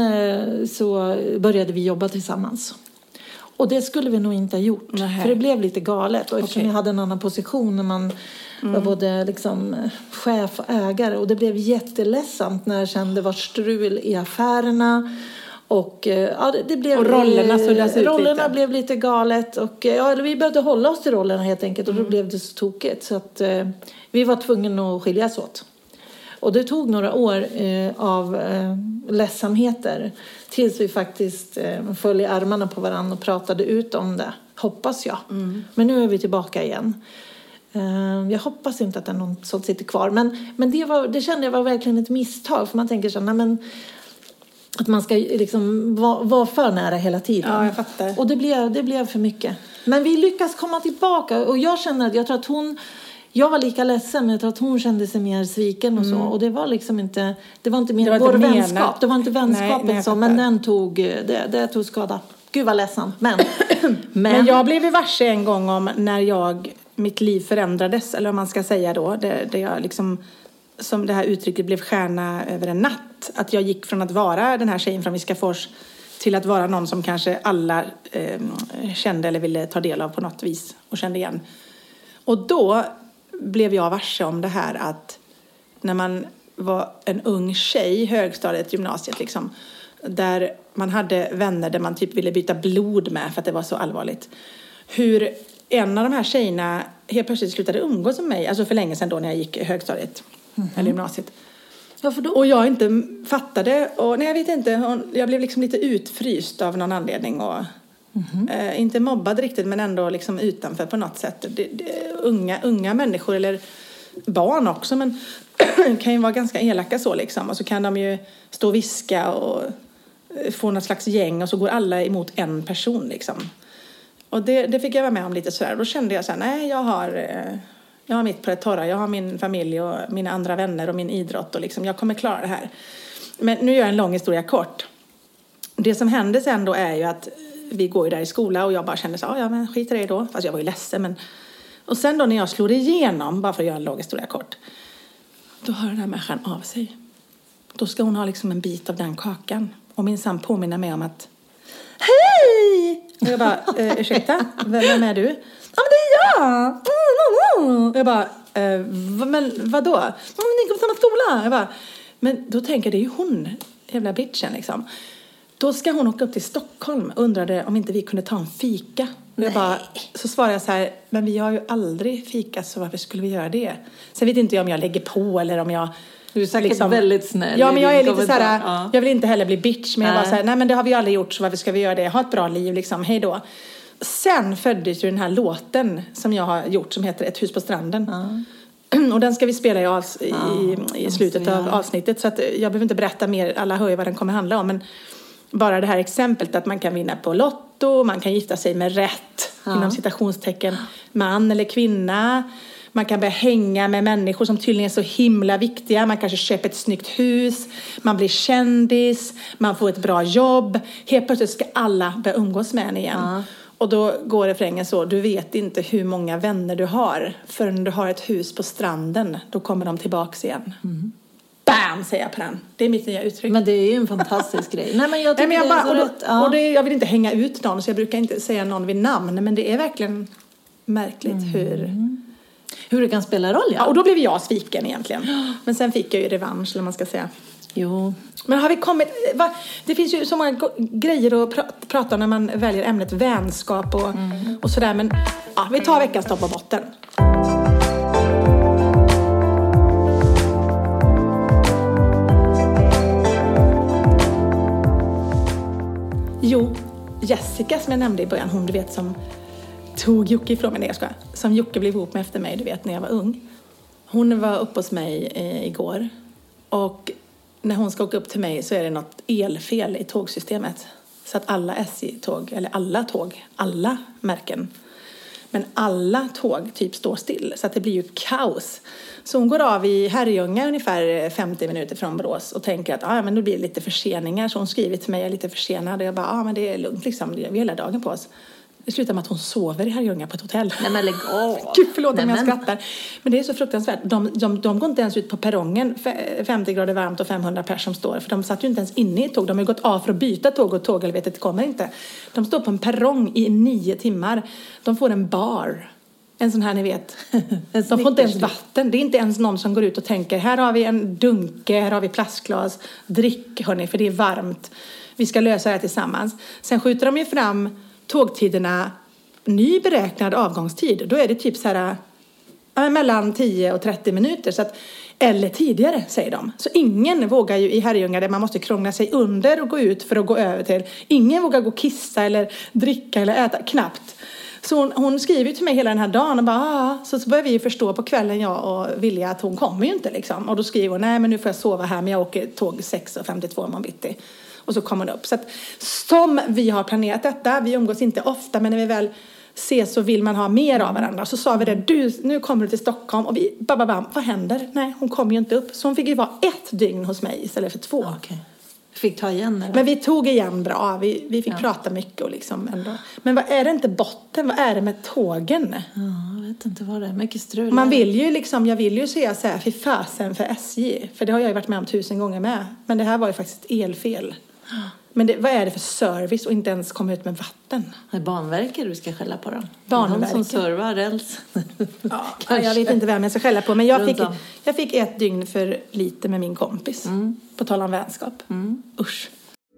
så började vi jobba tillsammans. Och det skulle vi nog inte ha gjort. Nej. För det blev lite galet. Och eftersom jag hade en annan position när man var både liksom chef och ägare. Och det blev jätteledsamt när jag kände var strul i affärerna. Och det blev... Och rollerna suddas ut rollerna lite. blev lite galet. Och vi behövde hålla oss till rollerna helt enkelt. Och då blev det så tokigt. Så att vi var tvungna att skiljas åt. Och det tog några år av ledsamheter. Tills vi faktiskt föll i armarna på varandra och pratade ut om det. Hoppas jag. Men nu är vi tillbaka igen. Jag hoppas inte att det är någon som sitter kvar. Men det kände jag var verkligen ett misstag. För man tänker så här, att man ska liksom vara för nära hela tiden. Ja, jag fattar. Och det blev för mycket. Men vi lyckas komma tillbaka. Och jag tror att jag var lika ledsen, men jag tror att hon kände sig mer sviken och så. Och det var liksom inte, det var inte mer vår vänskap. Det var inte vänskapet så, men den det tog skada. Gud vad ledsen. Men jag blev ju varse en gång om när mitt liv förändrades, eller vad man ska säga då. Det jag liksom, som det här uttrycket blev stjärna över en natt. Att jag gick från att vara den här tjejen från Viskafors till att vara någon som kanske alla kände eller ville ta del av på något vis och kände igen. Och då blev jag varse om det här att när man var en ung tjej, högstadiet, gymnasiet liksom, där man hade vänner där man typ ville byta blod med för att det var så allvarligt. Hur en av de här tjejerna helt plötsligt slutade umgås med mig, alltså för länge sedan då när jag gick högstadiet eller gymnasiet. Varför då? Och jag inte fattade, och nej jag vet inte, jag blev liksom lite utfryst av någon anledning och inte mobbad riktigt, men ändå liksom utanför på något sätt. Unga människor eller barn också, men kan ju vara ganska elaka så liksom. Och så kan de ju stå och viska och få något slags gäng och så går alla emot en person liksom. Och det fick jag vara med om lite sådär. Då kände jag så här, nej jag har mitt på det torra. Jag har min familj och mina andra vänner och min idrott och liksom, jag kommer klara det här. Men nu gör jag en lång historia kort. Det som hände sen då är ju att vi går ju där i skola och jag bara kände så ja men skit i det då. Fast jag var ju ledsen, men... Och sen då när jag slår igenom, bara för att göra en lång historia kort, då hör den här människan av sig. Då ska hon ha liksom en bit av den kakan. Och min sam påminner mig om att hej! Och jag bara, ursäkta, vem är du? Ja men det är jag! Och jag bara, men vadå? Ni går på samma skola. Jag bara, men då tänker jag, det är ju hon, jävla bitchen liksom. Då ska hon åka upp till Stockholm och undrade om inte vi kunde ta en fika. Jag bara, så svarade jag så här, men vi har ju aldrig fikat, så varför skulle vi göra det? Sen vet inte jag om jag lägger på eller om jag... Du är säkert liksom, väldigt snäll. Ja, men jag är lite så här, jag vill inte heller bli bitch. Men jag var så här, nej men det har vi aldrig gjort, så varför ska vi göra det? Ha ett bra liv liksom, hej då. Sen föddes ju den här låten som jag har gjort som heter Ett hus på stranden. Och den ska vi spela i slutet av avsnittet. Så att jag behöver inte berätta mer. Alla hör ju vad den kommer handla om. Men bara det här exemplet att man kan vinna på lotto. Man kan gifta sig med rätt. Inom citationstecken. Man eller kvinna. Man kan börja hänga med människor som tydligen är så himla viktiga. Man kanske köper ett snyggt hus. Man blir kändis. Man får ett bra jobb. Helt plötsligt ska alla börja umgås med en igen. Och då går refrängen så. Du vet inte hur många vänner du har. Förrän du har ett hus på stranden. Då kommer de tillbaks igen. Bam, säger jag på den. Det är mitt nya uttryck. Men det är ju en fantastisk grej. Nej, men jag tycker jag vill inte hänga ut någon. Så jag brukar inte säga någon vid namn. Men det är verkligen märkligt hur det kan spela roll. Ja, och då blev jag sviken egentligen. Men sen fick jag ju revansch, eller man ska säga. Jo. Men har vi kommit... Det finns ju så många grejer att prata om när man väljer ämnet vänskap och sådär. Men vi tar veckans topp och botten. Jo, Jessica som jag nämnde i början. Hon, du vet, som tog Jocke ifrån mig. Som Jocke blev ihop med efter mig, du vet, när jag var ung. Hon var uppe hos mig igår. Och när hon ska åka upp till mig så är det något elfel i tågsystemet. Så att alla SJ-tåg, eller alla märken. Men alla tåg typ står still. Så att det blir ju kaos. Så hon går av i Herrljunga ungefär 50 minuter från Borås. Och tänker att men då blir det lite förseningar. Så hon skriver till mig, jag är lite försenad. Och jag bara, men det är lugnt liksom. Vi har hela dagen på oss. Det slutar med att hon sover i Herrljunga på ett hotell. Nej, men lägg av. Gud, förlåt om jag skrattar. Men det är så fruktansvärt. De går inte ens ut på perrongen. 50 grader varmt och 500 personer som står. För de satt ju inte ens inne i tåg. De har ju gått av för att byta tåg och tågelvetet kommer inte. De står på en perrong i 9 timmar. De får en bar. En sån här, ni vet. De får inte ens vatten. Det är inte ens någon som går ut och tänker, här har vi en dunke, här har vi plastglas. Drick, hörni, för det är varmt. Vi ska lösa det här tillsammans. Sen skjuter de ju fram tågtiderna, ny beräknad avgångstid. Då är det typ så här mellan 10 och 30 minuter. Så att, eller tidigare, säger de. Så ingen vågar ju i Herrljunga där man måste krångla sig under och gå ut för att gå över till. Ingen vågar gå och kissa eller dricka eller äta, knappt. Så hon skriver till mig hela den här dagen och bara, så börjar vi ju förstå på kvällen, jag och Vilja, att hon kommer ju inte liksom. Och då skriver hon, nej men nu får jag sova här, men jag åker tåg 6:52 imorgon bitti. Och så kommer hon upp. Så att som vi har planerat detta, vi umgås inte ofta, men när vi väl ses så vill man ha mer av varandra. Så sa vi det, nu kommer du till Stockholm. Och vi, vad händer? Nej, hon kommer ju inte upp. Så hon fick ju vara 1 dygn hos mig istället för 2. Okay. Fick ta igen eller? Men vi tog igen bra. Vi fick prata mycket och liksom ändå. Men vad är det inte botten? Vad är det med tågen? Ja, jag vet inte vad det är. Mycket strul. Man vill ju liksom, jag vill ju säga så här, fy fasen för SJ. För det har jag ju varit med om 1000 gånger med. Men det här var ju faktiskt ett elfel. Men vad är det för service och inte ens komma ut med vatten? Det är Banverket du ska skälla på då. Banverket. De som servar räls. Ja, jag vet inte vem jag ska skälla på. Men jag fick 1 dygn för lite med min kompis. På tal om vänskap. Usch.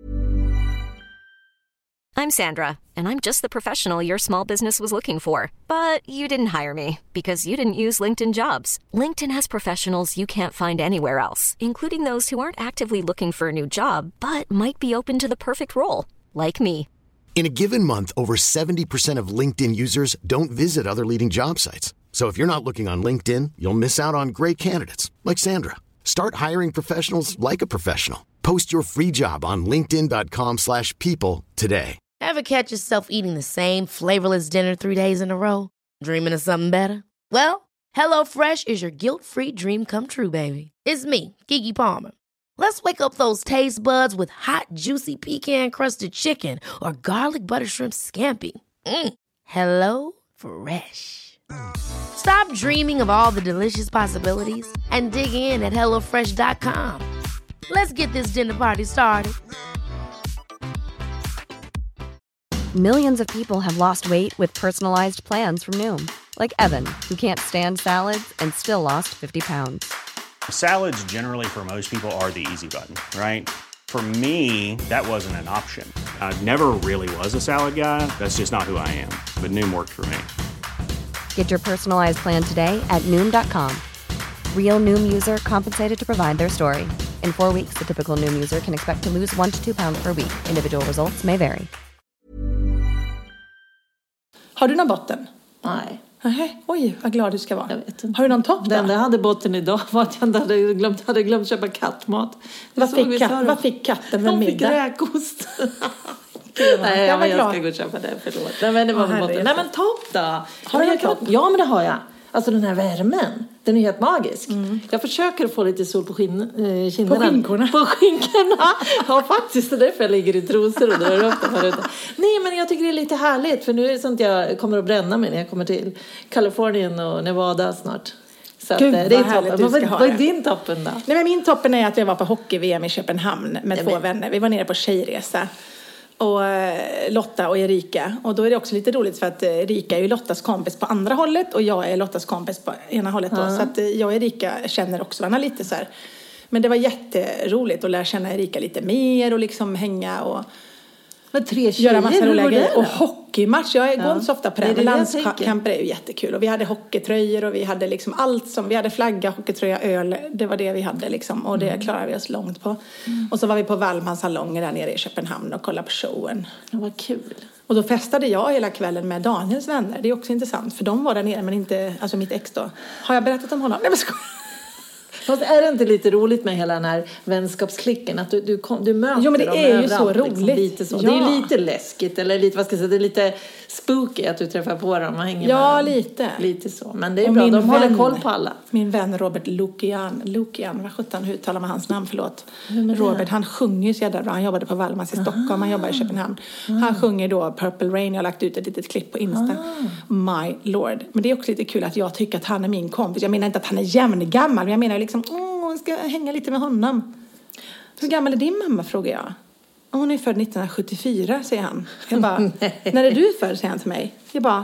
I'm Sandra, and I'm just the professional your small business was looking for. But you didn't hire me because you didn't use LinkedIn Jobs. LinkedIn has professionals you can't find anywhere else, including those who aren't actively looking for a new job, but might be open to the perfect role, like me. In a given month, over 70% of LinkedIn users don't visit other leading job sites. So if you're not looking on LinkedIn, you'll miss out on great candidates, like Sandra. Start hiring professionals like a professional. Post your free job on linkedin.com/people today. Ever catch yourself eating the same flavorless dinner 3 days in a row? Dreaming of something better? Well, HelloFresh is your guilt-free dream come true, baby. It's me, Keke Palmer. Let's wake up those taste buds with hot, juicy pecan-crusted chicken or garlic butter shrimp scampi. Hello Fresh. Stop dreaming of all the delicious possibilities and dig in at HelloFresh.com. Let's get this dinner party started. Millions of people have lost weight with personalized plans from Noom. Like Evan, who can't stand salads and still lost 50 pounds. Salads generally for most people are the easy button, right? For me, that wasn't an option. I never really was a salad guy. That's just not who I am. But Noom worked for me. Get your personalized plan today at Noom.com. Real Noom user compensated to provide their story. In 4 weeks, the typical Noom user can expect to lose 1 to 2 pounds per week. Individual results may vary. Har du någon botten? Nej. Nej, oj, vad glad du ska vara. Jag vet inte. Har du någon topp då? Den enda hade botten idag var att jag hade glömt köpa kattmat. Vad fick katten med middag? De fick räkost. Nej, jag ska gå och köpa det. Förlåt. Nej, men det var väl botten. Nej, men topp då. Har du topp? Ja, men det har jag. Alltså den här värmen, den är helt magisk. Jag försöker få lite sol på kinderna. På skinkorna. På skinkorna. Ja, faktiskt. Det är därför jag ligger i trosor och drar upp det förut. Nej, men jag tycker det är lite härligt. För nu är det sånt jag kommer att bränna mig när jag kommer till Kalifornien och Nevada snart. Så Gud, att, det är toppen. vad är din toppen då? Nej, men min toppen är att jag var på hockey-VM i Köpenhamn med 2 vänner. Vi var nere på tjejresa. Och Lotta och Erika. Och då är det också lite roligt för att Erika är ju Lottas kompis på andra hållet. Och jag är Lottas kompis på ena hållet då. Så att jag och Erika känner också varandra lite så här. Men det var jätteroligt att lära känna Erika lite mer. Och liksom hänga och göra massa roliga grejer. Och hockeymatch. Jag går inte så ofta på det. Men landskamper är ju jättekul. Och vi hade hockeytröjor och vi hade liksom allt som... Vi hade flagga, hockeytröja, öl. Det var det vi hade liksom. Och det klarade vi oss långt på. Och så var vi på Wallmans salonger där nere i Köpenhamn och kollade på showen. Det var kul. Och då festade jag hela kvällen med Daniels vänner. Det är också intressant. För de var där nere men inte... Alltså mitt ex då. Har jag berättat om honom? Nej men skojar. Fast är det inte lite roligt med hela den här vänskapsklicken? Att du möter jo, men det dem är ju så roligt. Liksom, lite så. Ja. Det är lite läskigt. Eller lite, vad ska jag säga, det är lite spooky att du träffar på dem och hänger med dem. Lite. Lite så. Men det är bra, de håller koll på alla. Min vän Robert Lukian, vad sjutton, hur uttalar man hans namn, förlåt. Robert, han sjunger så jävla bra. Han jobbade på Wallmans i Stockholm, han jobbar i Köpenhamn. Han sjunger då Purple Rain, jag har lagt ut ett litet klipp på Insta. My Lord. Men det är också lite kul att jag tycker att han är min kompis. Jag menar inte att han är jämngammal, men jag menar liksom, jag ska hänga lite med honom. Hur gammal är din mamma, frågar jag. Hon är född 1974, säger han. Jag bara, när är du född, säger han till mig. Jag bara,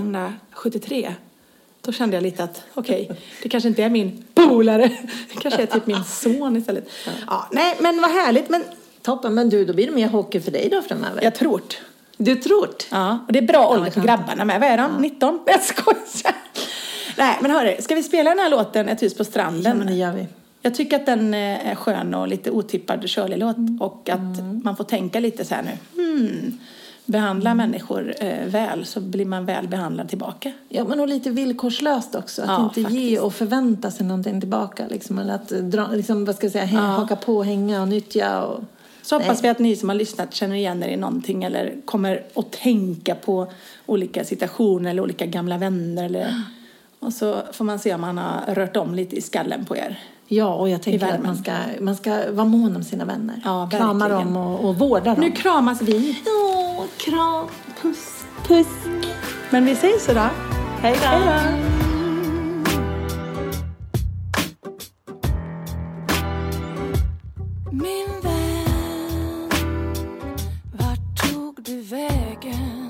1973. Då kände jag lite att, okej, det kanske inte är min polare. Det kanske är typ min son istället. Ja, nej, men vad härligt. Men... Toppen, men då blir det mer hockey för dig då framöver? Jag tror. Du tror? Ja, och det är bra ålder för grabbarna med. Vad är de? 19? Jag skojar. Nej, men hörru, ska vi spela den här låten Ett hus på stranden? Ja, men det gör vi. Jag tycker att den är skön och lite otippad Shirley-låt. Och att man får tänka lite så här nu. Behandla människor väl, så blir man väl behandlad tillbaka. Ja, men och lite villkorslöst också. Att inte faktiskt ge och förvänta sig någonting tillbaka. Liksom, eller att dra, liksom, vad ska jag säga, haka på, hänga och nyttja. Och... Så hoppas vi att ni som har lyssnat känner igen er i någonting. Eller kommer att tänka på olika situationer eller olika gamla vänner. Eller... Och så får man se om man har rört om lite i skallen på er. Ja, och jag tänker att man ska vara mån om sina vänner. Ja, krama dem och vårda dem. Nu kramas vi. Ja, kram, puss, puss. Men vi säger så då. Hej då. Hej då. Min vän, vart tog du vägen?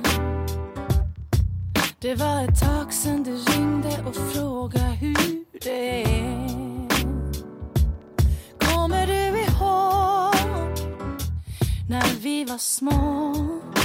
Det var ett tag sedan du ringde och frågade hur det är. Kommer du ihåg när vi var små?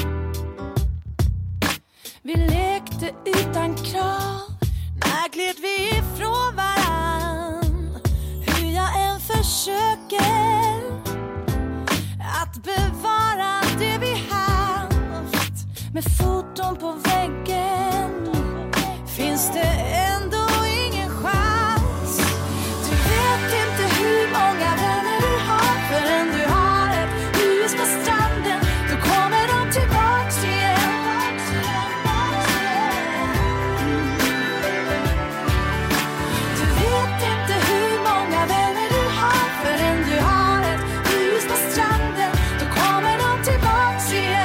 Vi lekte utan krav, när gled vi ifrån varann. Hur jag än försöker att bevara det vi haft, med foton på väggen finns det ändå ingen chans. Du vet inte hur många vänner du har förrän du har ett hus på stranden. Då kommer de tillbaks igen. Du vet inte hur många vänner du har förrän du har ett hus på stranden. Då kommer de tillbaks igen.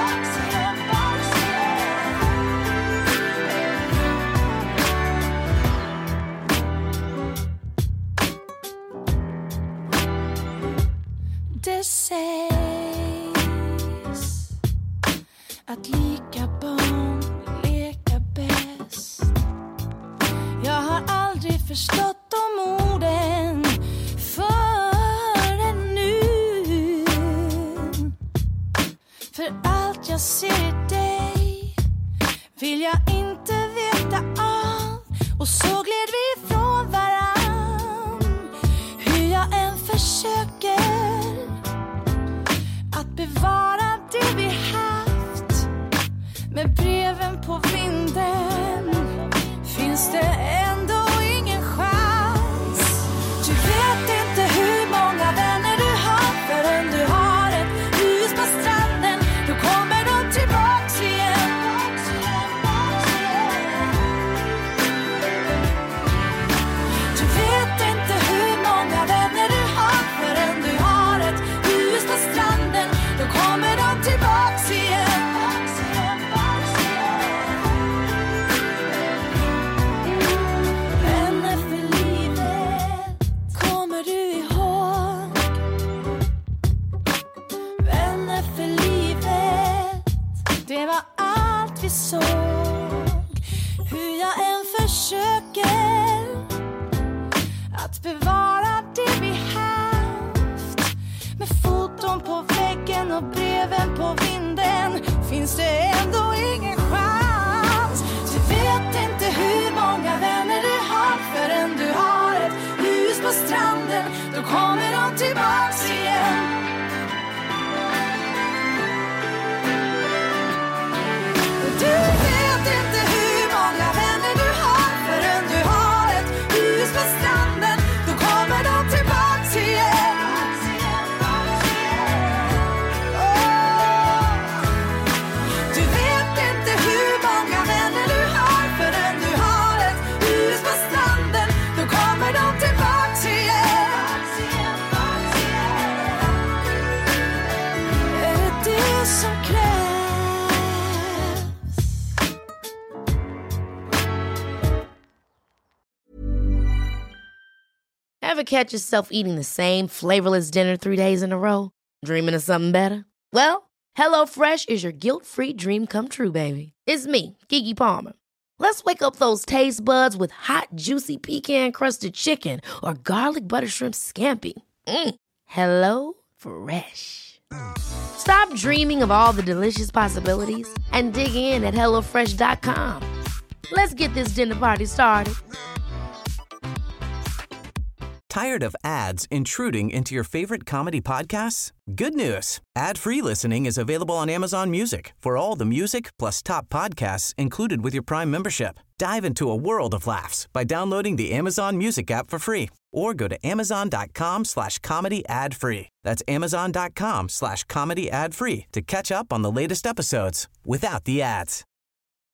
Det sägs att lika barn leka bäst. Jag har aldrig förstått de orden förrän nu. För allt jag ser i dig vill jag inte veta av. Och så gled vi ifrån varann. Hur jag än försöker att bevara det vi haft, med breven på vinden bevara det vi haft. Med foton på väggen och breven på vinden finns det ändå ingen chans. Du vet inte hur många vänner du har förrän du har ett hus på stranden. Då kommer de tillbaks igen. Du vet inte hur många vänner du har förrän du har ett hus på stranden. Då kommer de tillbaks igen. Oh. Du vet inte hur många vänner du har förrän du har ett hus på stranden. Då kommer de tillbaks igen. Är det det som krävs? Ever catch yourself eating the same flavorless dinner 3 days in a row? Dreaming of something better? Well, HelloFresh is your guilt-free dream come true, baby. It's me, Keke Palmer. Let's wake up those taste buds with hot, juicy pecan-crusted chicken or garlic butter shrimp scampi. Hello Fresh. Stop dreaming of all the delicious possibilities and dig in at HelloFresh.com. Let's get this dinner party started. Tired of ads intruding into your favorite comedy podcasts? Good news. Ad-free listening is available on Amazon Music for all the music plus top podcasts included with your Prime membership. Dive into a world of laughs by downloading the Amazon Music app for free or go to amazon.com/comedy ad-free. That's amazon.com/comedy ad-free to catch up on the latest episodes without the ads.